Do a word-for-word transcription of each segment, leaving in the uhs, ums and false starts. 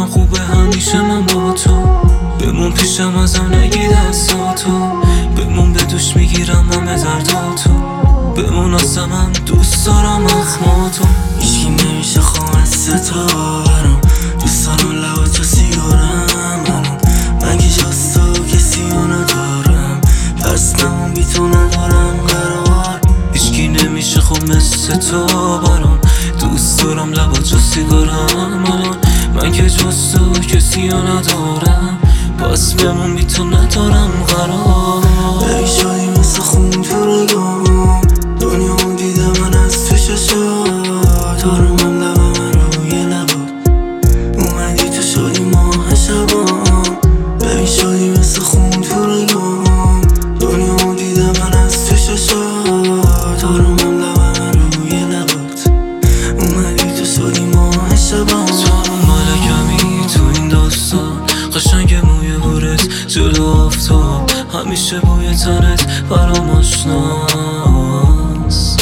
خوبه همیشه من با تو. بمون پیشم ازم نگی دستاتو، بمون به دوش میگیرم همه درداتو. بمون آسم من دوست دارم اخماتو. هیچکی نمیشه خواه از ستارم، دوست دارم لبا تو سیگارم الان. من که جز تو کسی رو ندارم، پس نمون بی تو ندارم قرار. هیچکی نمیشه خوب مثل تو برام، دوست دارم لبا تو سیگارم الان. من که جز تو کسی رو ندارم، پس بمون بی تو ندارم قرار. ببین شدی مثل خون تو رگام، دنیا دیده من از تو چشات. آرومم لبا من روی لبات، اومدی تو شدی ماه شبام. ببین شدی مثل خون تو رگام، دنیا دیده من از تو چشات. آرومم لبا من روی لبات، اومدی تو شدی ماه شبام. تو ملکمی تو این داستان، قشنگ موی بورت جلو آفتاب، همیشه بوی تنت برام آشناست.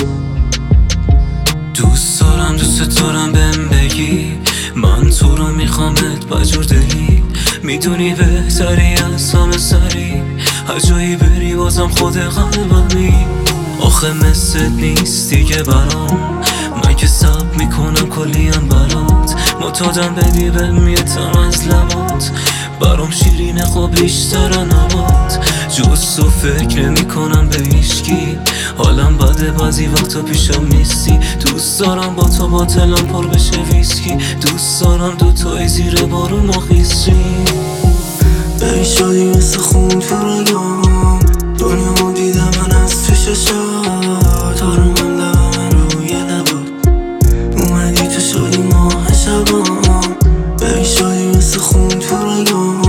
دوست دارم دوست دارم بهم بگی، من تو رو میخوامت بجور دلی. میدونی بهتری از همه سری، هر جایی بری بازم خود قلبمی. آخه مثل نیست دیگه برام، من که سب میکنم کلیم برات. معتادم بدی بهم یه تم از لبات، برام شیرینه خب بیشتر نبات. جز تو فکر نمی کنم به هیچکی، حالم بده بعضی وقتا پیشم نیستی. دوست دارم با تو باطلم پر بشه ویسکی، دوست دارم دوتایی زیر بارون ما خیسی. ببین شدی مثل خون تو رگام، دنیا دیده من از تو چشات. آرومم لبا من روی لبات، اومدی تو شدی ماه شبام. ببین شدی مثل خون تو رگام،